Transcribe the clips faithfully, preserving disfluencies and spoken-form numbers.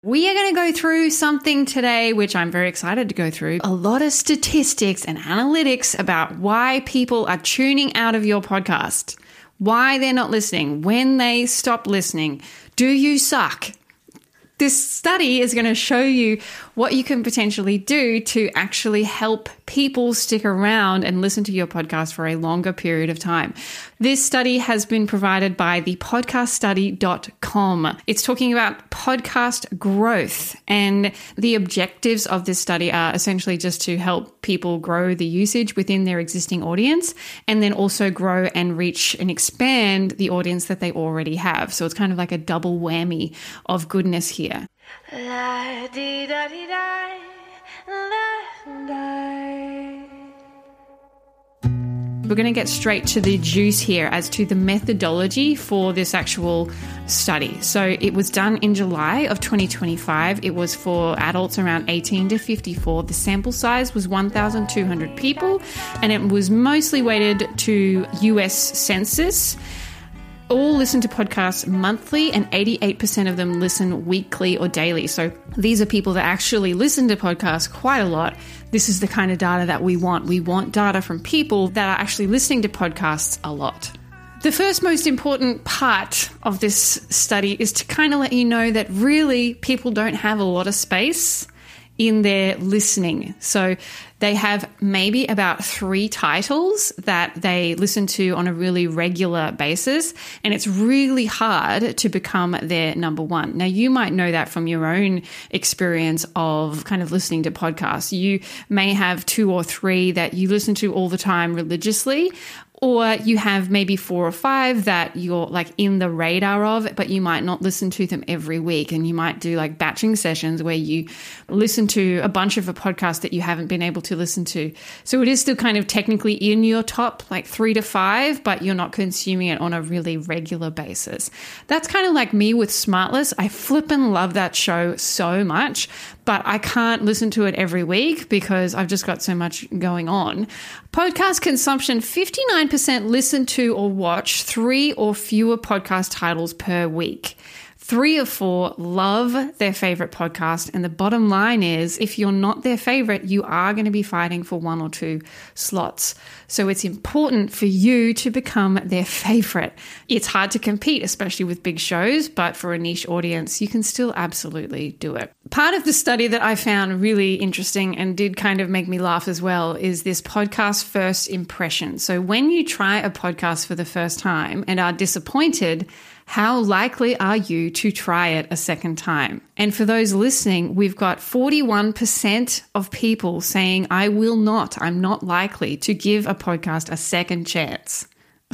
We are going to go through something today, which I'm very excited to go through. A lot of statistics and analytics about why people are tuning out of your podcast, why they're not listening, when they stop listening. Do you suck? This study is going to show you what you can potentially do to actually help people stick around and listen to your podcast for a longer period of time. This study has been provided by the podcast study dot com. It's talking about podcast growth, and the objectives of this study are essentially just to help people grow the usage within their existing audience and then also grow and reach and expand the audience that they already have. So it's kind of like a double whammy of goodness here. La, dee, da, dee, da, la, da. We're going to get straight to the juice here as to the methodology for this actual study. So it was done in July of twenty twenty-five. It was for adults around eighteen to fifty-four. The sample size was one thousand two hundred people, and it was mostly weighted to U S Census. All listen to podcasts monthly, and eighty-eight percent of them listen weekly or daily. So these are people that actually listen to podcasts quite a lot. This is the kind of data that we want. We want data from people that are actually listening to podcasts a lot. The first most important part of this study is to kind of let you know that really people don't have a lot of space in their listening. So they have maybe about three titles that they listen to on a really regular basis, and it's really hard to become their number one. Now, you might know that from your own experience of kind of listening to podcasts. You may have two or three that you listen to all the time religiously, or you have maybe four or five that you're like in the radar of, but you might not listen to them every week. And you might do like batching sessions where you listen to a bunch of a podcast that you haven't been able to listen to. So it is still kind of technically in your top like three to five, but you're not consuming it on a really regular basis. That's kind of like me with Smartless. I flippin' love that show so much, but I can't listen to it every week because I've just got so much going on. Podcast consumption, fifty-nine percent listen to or watch three or fewer podcast titles per week. Three of four love their favorite podcast. And the bottom line is, if you're not their favorite, you are going to be fighting for one or two slots. So it's important for you to become their favorite. It's hard to compete, especially with big shows, but for a niche audience, you can still absolutely do it. Part of the study that I found really interesting and did kind of make me laugh as well is this podcast first impression. So when you try a podcast for the first time and are disappointed, how likely are you to try it a second time? And for those listening, we've got forty-one percent of people saying, I will not, I'm not likely to give a podcast a second chance.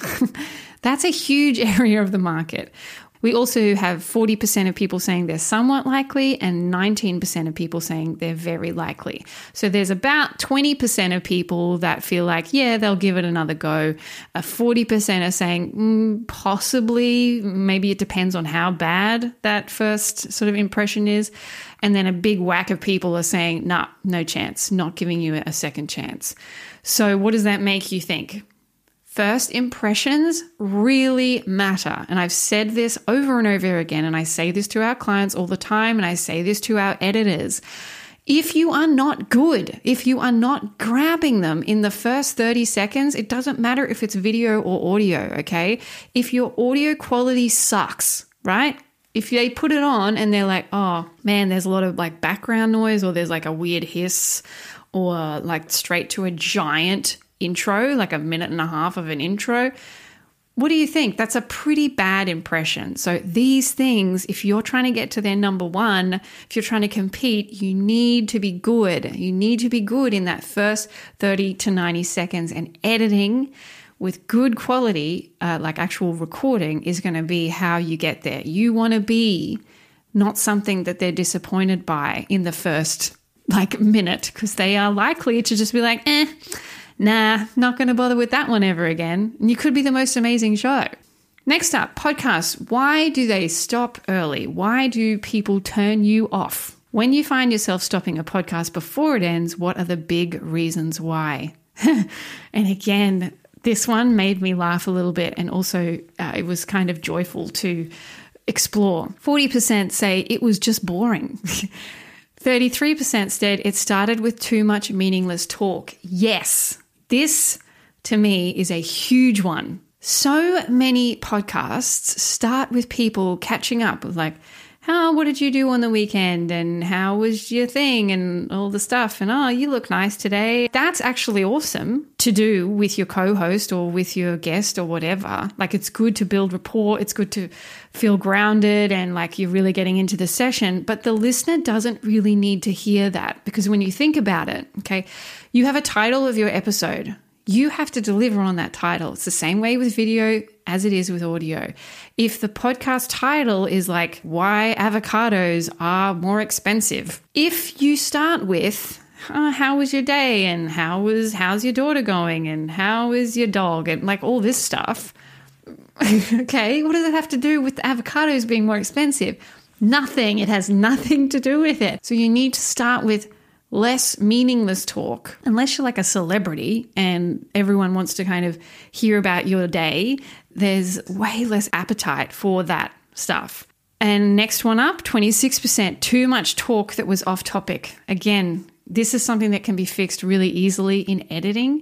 That's a huge area of the market. We also have forty percent of people saying they're somewhat likely and nineteen percent of people saying they're very likely. So there's about twenty percent of people that feel like, yeah, they'll give it another go. Uh, forty percent are saying mm, possibly, maybe it depends on how bad that first sort of impression is. And then a big whack of people are saying, nah, no chance, not giving you a second chance. So what does that make you think? First impressions really matter. And I've said this over and over again, and I say this to our clients all the time, and I say this to our editors. If you are not good, if you are not grabbing them in the first thirty seconds, it doesn't matter if it's video or audio, okay? If your audio quality sucks, right? If they put it on and they're like, oh man, there's a lot of like background noise, or there's like a weird hiss, or like straight to a giant intro, like a minute and a half of an intro, what do you think? That's a pretty bad impression. So these things, if you're trying to get to their number one, if you're trying to compete, you need to be good. You need to be good in that first thirty to ninety seconds, and editing with good quality, uh, like actual recording, is going to be how you get there. You want to be not something that they're disappointed by in the first like minute, because they are likely to just be like, eh, nah, not going to bother with that one ever again. And you could be the most amazing show. Next up, podcasts. Why do they stop early? Why do people turn you off? When you find yourself stopping a podcast before it ends, what are the big reasons why? And again, this one made me laugh a little bit, and also uh, it was kind of joyful to explore. forty percent say it was just boring. thirty-three percent said it started with too much meaningless talk. Yes, this to me is a huge one. So many podcasts start with people catching up with like, how, what did you do on the weekend? And how was your thing? And all the stuff. And, oh, you look nice today. That's actually awesome to do with your co-host or with your guest or whatever. Like, it's good to build rapport. It's good to feel grounded and like you're really getting into the session. But the listener doesn't really need to hear that, because when you think about it, okay, you have a title of your episode. You have to deliver on that title. It's the same way with video as it is with audio. If the podcast title is like, why avocados are more expensive, if you start with, oh, how was your day? And how was, how's your daughter going? And how is your dog? And like all this stuff. Okay, what does it have to do with avocados being more expensive? Nothing. It has nothing to do with it. So you need to start with less meaningless talk, unless you're like a celebrity and everyone wants to kind of hear about your day. There's way less appetite for that stuff. And next one up, twenty-six percent, too much talk that was off topic. Again, this is something that can be fixed really easily in editing.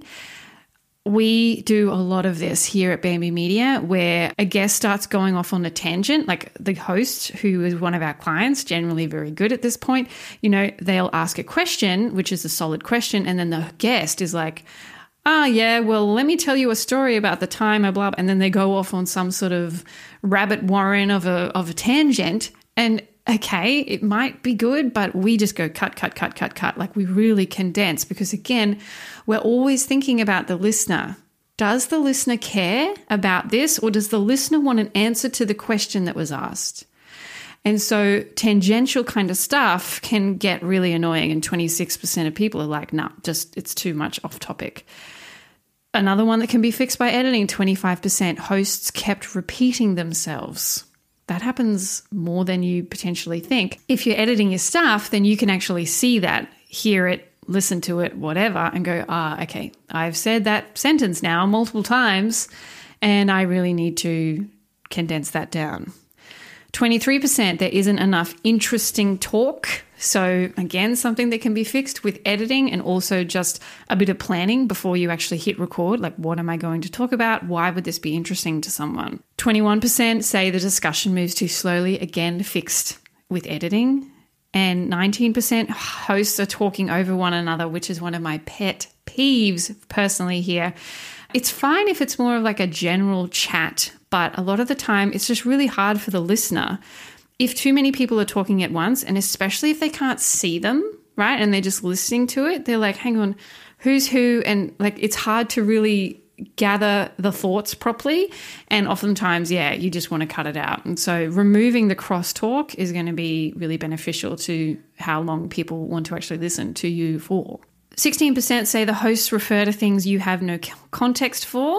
We do a lot of this here at Bambi Media, where a guest starts going off on a tangent, like the host, who is one of our clients, generally very good at this point. You know, they'll ask a question, which is a solid question, and then the guest is like, ah, oh, yeah, well, let me tell you a story about the time, blah, blah, and then they go off on some sort of rabbit warren of a of a tangent. And okay, it might be good, but we just go cut, cut, cut, cut, cut. Like, we really condense, because again, we're always thinking about the listener. Does the listener care about this, or does the listener want an answer to the question that was asked? And so tangential kind of stuff can get really annoying, and twenty-six percent of people are like, nah, just it's too much off topic. Another one that can be fixed by editing, twenty-five percent, hosts kept repeating themselves. That happens more than you potentially think. If you're editing your stuff, then you can actually see that, hear it, listen to it, whatever, and go, ah, okay, I've said that sentence now multiple times, and I really need to condense that down. twenty-three percent, there isn't enough interesting talk. So again, something that can be fixed with editing, and also just a bit of planning before you actually hit record. Like, what am I going to talk about? Why would this be interesting to someone? twenty-one percent say the discussion moves too slowly. Again, fixed with editing. And nineteen percent hosts are talking over one another, which is one of my pet peeves personally here. It's fine if it's more of like a general chat, but a lot of the time it's just really hard for the listener if too many people are talking at once, and especially if they can't see them, right? And they're just listening to it. They're like, hang on, who's who? And like, it's hard to really gather the thoughts properly. And oftentimes, yeah, you just want to cut it out. And so removing the crosstalk is going to be really beneficial to how long people want to actually listen to you for. sixteen percent say the hosts refer to things you have no context for.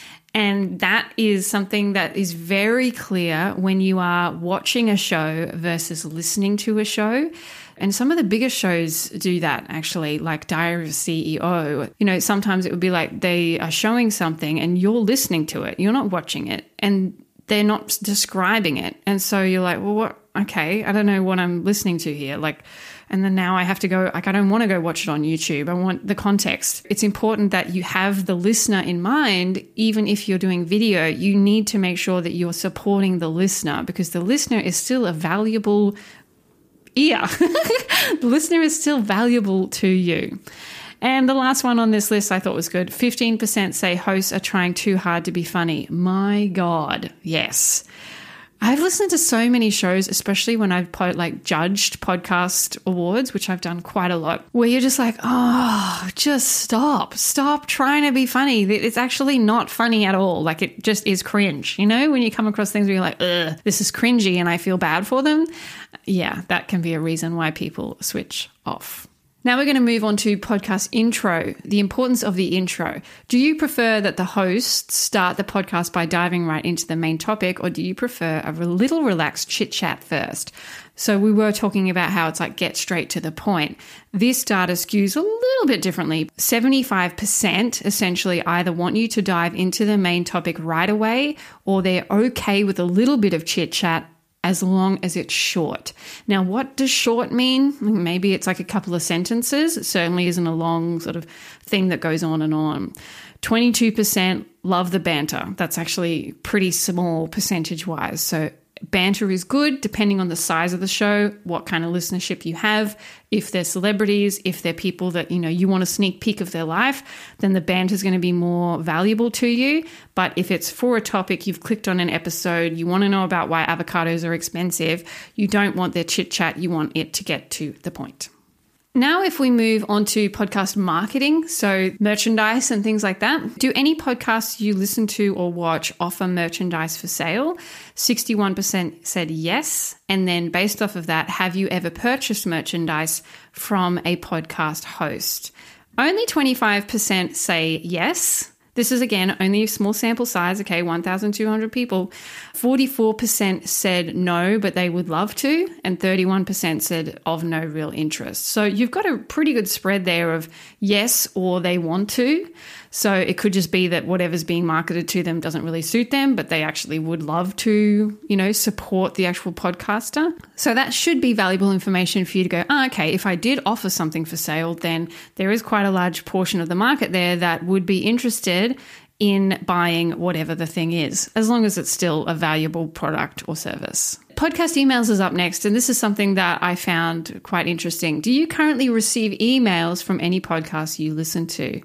And that is something that is very clear when you are watching a show versus listening to a show. And some of the biggest shows do that, actually, like Diary of a C E O. You know, sometimes it would be like they are showing something and you're listening to it. You're not watching it, and they're not describing it. And so you're like, well, what? Okay, I don't know what I'm listening to here. Like, and then now I have to go, like, I don't want to go watch it on YouTube. I want the context. It's important that you have the listener in mind. Even if you're doing video, you need to make sure that you're supporting the listener, because the listener is still a valuable ear. The listener is still valuable to you. And the last one on this list I thought was good. fifteen percent say hosts are trying too hard to be funny. My God, yes. I've listened to so many shows, especially when I've po- like judged podcast awards, which I've done quite a lot, where you're just like, oh, just stop. Stop trying to be funny. It's actually not funny at all. Like, it just is cringe. You know, when you come across things where you're like, ugh, this is cringy and I feel bad for them. Yeah, that can be a reason why people switch off. Now we're going to move on to podcast intro, the importance of the intro. Do you prefer that the hosts start the podcast by diving right into the main topic, or do you prefer a little relaxed chit chat first? So we were talking about how it's like get straight to the point. This data skews a little bit differently. seventy-five percent essentially either want you to dive into the main topic right away, or they're okay with a little bit of chit chat as long as it's short. Now, what does short mean? Maybe it's like a couple of sentences. It certainly isn't a long sort of thing that goes on and on. twenty-two percent love the banter. That's actually pretty small percentage-wise. So banter is good depending on the size of the show, what kind of listenership you have. If they're celebrities, if they're people that, you know, you want a sneak peek of their life, then the banter is going to be more valuable to you. But if it's for a topic, you've clicked on an episode, you want to know about why avocados are expensive, you don't want their chit chat, you want it to get to the point. Now, if we move on to podcast marketing, so merchandise and things like that, do any podcasts you listen to or watch offer merchandise for sale? sixty-one percent said yes. And then based off of that, have you ever purchased merchandise from a podcast host? Only twenty-five percent say yes. This is, again, only a small sample size, okay, one thousand two hundred people. forty-four percent said no, but they would love to, and thirty-one percent said of no real interest. So you've got a pretty good spread there of yes or they want to. So it could just be that whatever's being marketed to them doesn't really suit them, but they actually would love to, you know, support the actual podcaster. So that should be valuable information for you to go, oh, okay, if I did offer something for sale, then there is quite a large portion of the market there that would be interested in buying whatever the thing is, as long as it's still a valuable product or service. Podcast emails is up next, and this is something that I found quite interesting. Do you currently receive emails from any podcasts you listen to?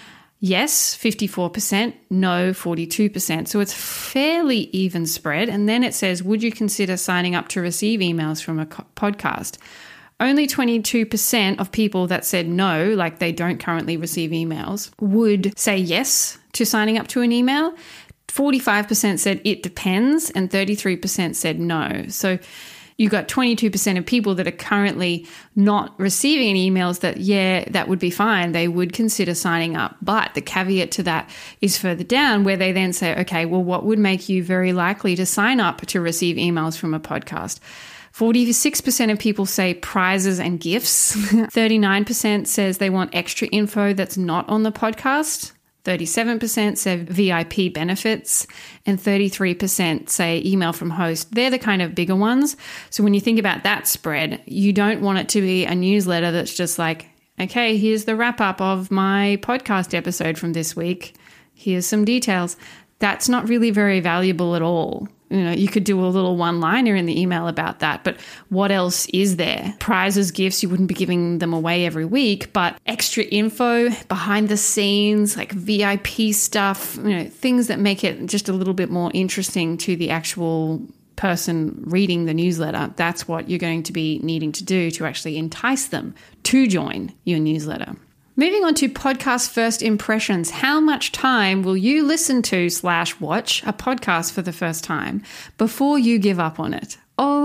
Yes, fifty-four percent, no, forty-two percent. So it's fairly even spread. And then it says, would you consider signing up to receive emails from a co- podcast? Only twenty-two percent of people that said no, like they don't currently receive emails, would say yes to signing up to an email. forty-five percent said it depends, and thirty-three percent said no. So you got twenty-two percent of people that are currently not receiving any emails that, yeah, that would be fine. They would consider signing up. But the caveat to that is further down, where they then say, okay, well, what would make you very likely to sign up to receive emails from a podcast? forty-six percent of people say prizes and gifts. thirty-nine percent says they want extra info that's not on the podcast. thirty-seven percent say V I P benefits, and thirty-three percent say email from host. They're the kind of bigger ones. So when you think about that spread, you don't want it to be a newsletter that's just like, okay, here's the wrap up of my podcast episode from this week. Here's some details. That's not really very valuable at all. You know, you could do a little one-liner in the email about that, but what else is there? Prizes, gifts, you wouldn't be giving them away every week, but extra info, behind the scenes, like V I P stuff, you know, things that make it just a little bit more interesting to the actual person reading the newsletter. That's what you're going to be needing to do to actually entice them to join your newsletter. Moving on to podcast first impressions. How much time will you listen to slash watch a podcast for the first time before you give up on it?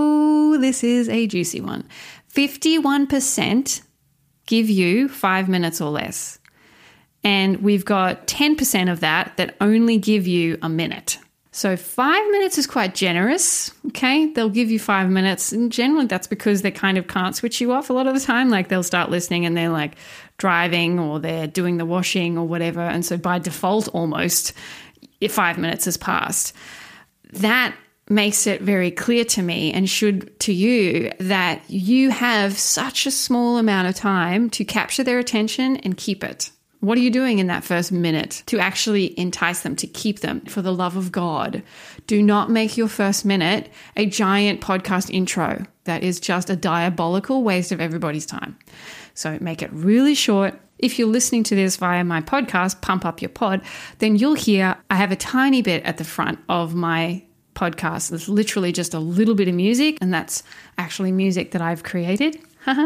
Oh, this is a juicy one. fifty-one percent give you five minutes or less. And we've got ten percent of that that only give you a minute. So five minutes is quite generous, okay? They'll give you five minutes, and generally that's because they kind of can't switch you off a lot of the time. Like they'll start listening and they're like driving or they're doing the washing or whatever. And so by default, almost, if five minutes has passed. That makes it very clear to me, and should to you, that you have such a small amount of time to capture their attention and keep it. What are you doing in that first minute to actually entice them, to keep them? For the love of God, do not make your first minute a giant podcast intro. That is just a diabolical waste of everybody's time. So make it really short. If you're listening to this via my podcast, Pump Up Your Pod, then you'll hear I have a tiny bit at the front of my podcast. There's literally just a little bit of music, and that's actually music that I've created.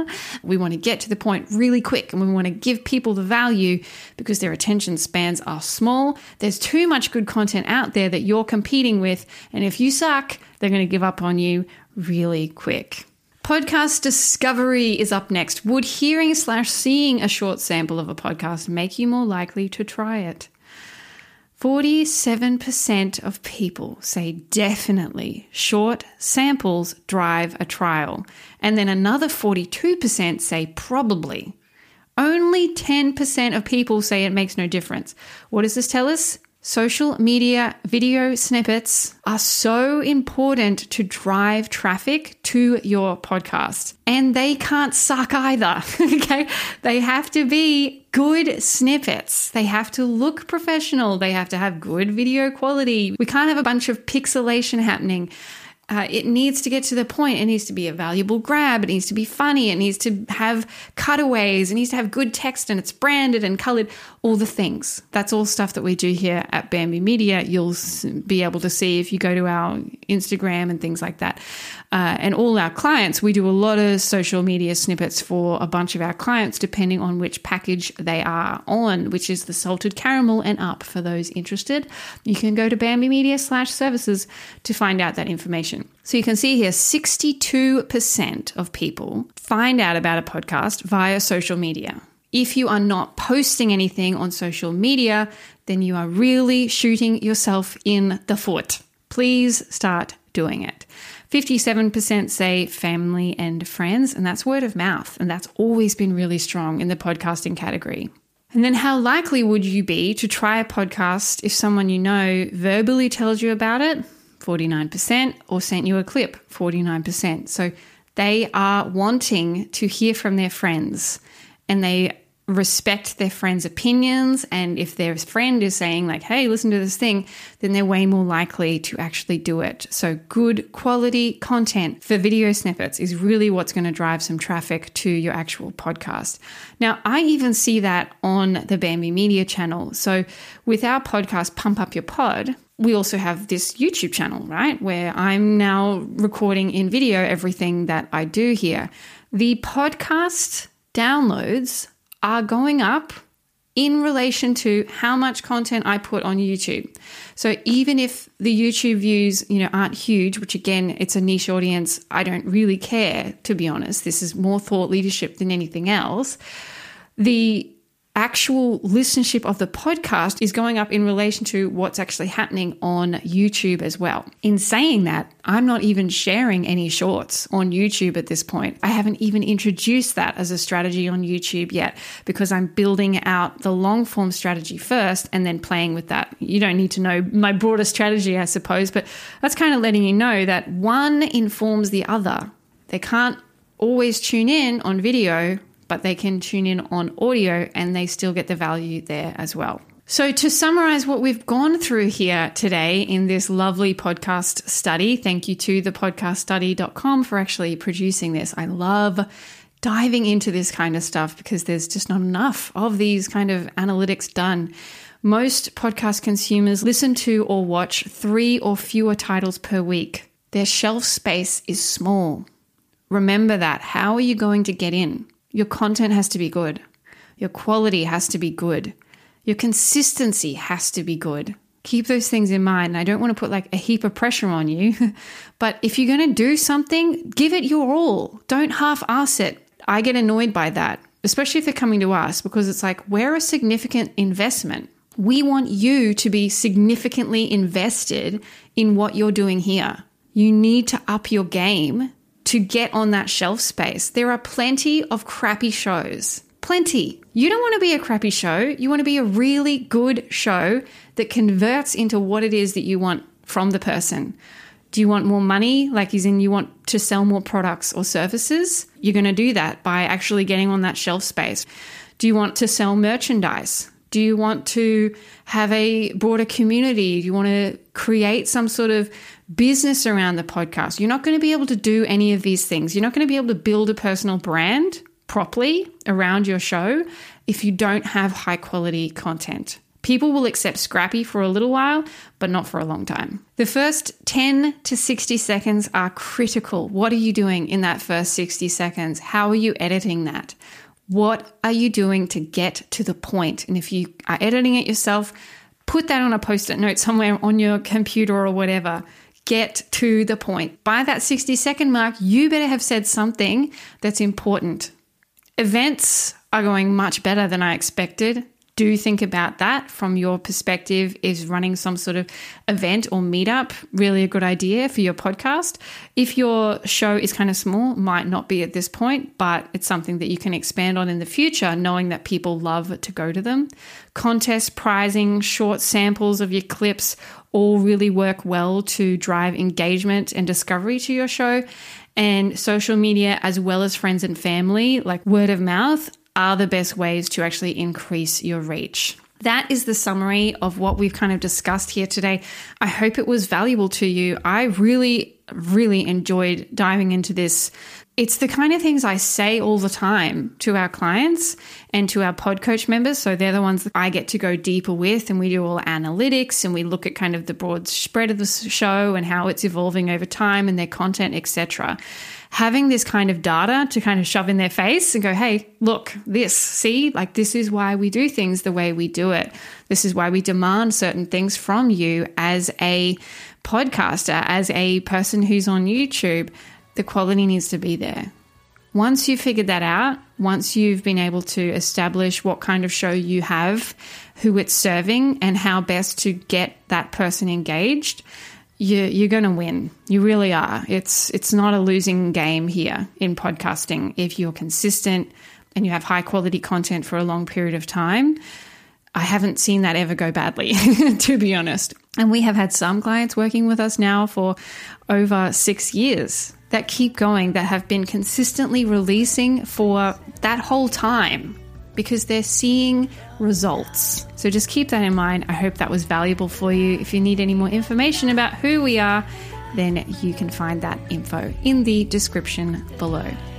We want to get to the point really quick, and we want to give people the value because their attention spans are small. There's too much good content out there that you're competing with, and if you suck, they're going to give up on you really quick. Podcast discovery is up next. Would hearing slash seeing a short sample of a podcast make you more likely to try it? forty-seven percent of people say definitely short samples drive a trial. And then another forty-two percent say probably. Only ten percent of people say it makes no difference. What does this tell us? Social media video snippets are so important to drive traffic to your podcast. And they can't suck either, okay? They have to be good snippets. They have to look professional. They have to have good video quality. We can't have a bunch of pixelation happening. Uh, it needs to get to the point. It needs to be a valuable grab. It needs to be funny. It needs to have cutaways. It needs to have good text, and it's branded and colored, all the things. That's all stuff that we do here at Bambi Media. You'll be able to see if you go to our Instagram and things like that. Uh, and all our clients, we do a lot of social media snippets for a bunch of our clients, depending on which package they are on, which is the salted caramel and up. For those interested, you can go to Bambi Media slash services to find out that information. So you can see here, sixty-two percent of people find out about a podcast via social media. If you are not posting anything on social media, then you are really shooting yourself in the foot. Please start doing it. fifty-seven percent say family and friends, and that's word of mouth. And that's always been really strong in the podcasting category. And then how likely would you be to try a podcast if someone you know verbally tells you about it? forty-nine percent, or sent you a clip, forty-nine percent. So they are wanting to hear from their friends, and they respect their friends' opinions. And if their friend is saying like, hey, listen to this thing, then they're way more likely to actually do it. So good quality content for video snippets is really what's going to drive some traffic to your actual podcast. Now, I even see that on the Bambi Media channel. So with our podcast, Pump Up Your Pod, we also have this YouTube channel, right, where I'm now recording in video everything that I do here. The podcast downloads are going up in relation to how much content I put on YouTube. So even if the YouTube views, you know, aren't huge, which again, it's a niche audience, I don't really care, to be honest. This is more thought leadership than anything else. The actual listenership of the podcast is going up in relation to what's actually happening on YouTube as well. In saying that, I'm not even sharing any shorts on YouTube at this point. I haven't even introduced that as a strategy on YouTube yet, because I'm building out the long form strategy first and then playing with that. You don't need to know my broader strategy, I suppose, but that's kind of letting you know that one informs the other. They can't always tune in on video, but they can tune in on audio and they still get the value there as well. So to summarize what we've gone through here today in this lovely podcast study, thank you to the podcast study dot com for actually producing this. I love diving into this kind of stuff because there's just not enough of these kind of analytics done. Most podcast consumers listen to or watch three or fewer titles per week. Their shelf space is small. Remember that. How are you going to get in? Your content has to be good. Your quality has to be good. Your consistency has to be good. Keep those things in mind. I don't want to put like a heap of pressure on you, but if you're going to do something, give it your all. Don't half-ass it. I get annoyed by that, especially if they're coming to us, because it's like, we're a significant investment. We want you to be significantly invested in what you're doing here. You need to up your game to get on that shelf space. There are plenty of crappy shows. Plenty. You don't want to be a crappy show. You want to be a really good show that converts into what it is that you want from the person. Do you want more money? Like, as in you want to sell more products or services? You're going to do that by actually getting on that shelf space. Do you want to sell merchandise? Do you want to have a broader community? Do you want to create some sort of business around the podcast? You're not going to be able to do any of these things. You're not going to be able to build a personal brand properly around your show if you don't have high quality content. People will accept scrappy for a little while, but not for a long time. The first ten to sixty seconds are critical. What are you doing in that first sixty seconds? How are you editing that? What are you doing to get to the point? And if you are editing it yourself, put that on a post-it note somewhere on your computer or whatever. Get to the point. By that sixty second mark, you better have said something that's important. Events are going much better than I expected. do think about that from your perspective. Is running some sort of event or meetup really a good idea for your podcast? If your show is kind of small, might not be at this point, but it's something that you can expand on in the future, knowing that people love to go to them. Contest prizing, short samples of your clips all really work well to drive engagement and discovery to your show. And social media, as well as friends and family, like word of mouth, are the best ways to actually increase your reach. That is the summary of what we've kind of discussed here today. I hope it was valuable to you. I really, really enjoyed diving into this. It's the kind of things I say all the time to our clients and to our pod coach members. So they're the ones that I get to go deeper with, and we do all analytics and we look at kind of the broad spread of the show and how it's evolving over time and their content, et cetera. Having this kind of data to kind of shove in their face and go, hey, look, this, see, like this is why we do things the way we do it. This is why we demand certain things from you as a podcaster, as a person who's on YouTube. The quality needs to be there. Once you've figured that out, once you've been able to establish what kind of show you have, who it's serving, and how best to get that person engaged, you, you're going to win. You really are. It's it's not a losing game here in podcasting. If you're consistent and you have high quality content for a long period of time, I haven't seen that ever go badly, to be honest. And we have had some clients working with us now for over six years that keep going, that have been consistently releasing for that whole time because they're seeing results. So just keep that in mind. I hope that was valuable for you. If you need any more information about who we are, then you can find that info in the description below.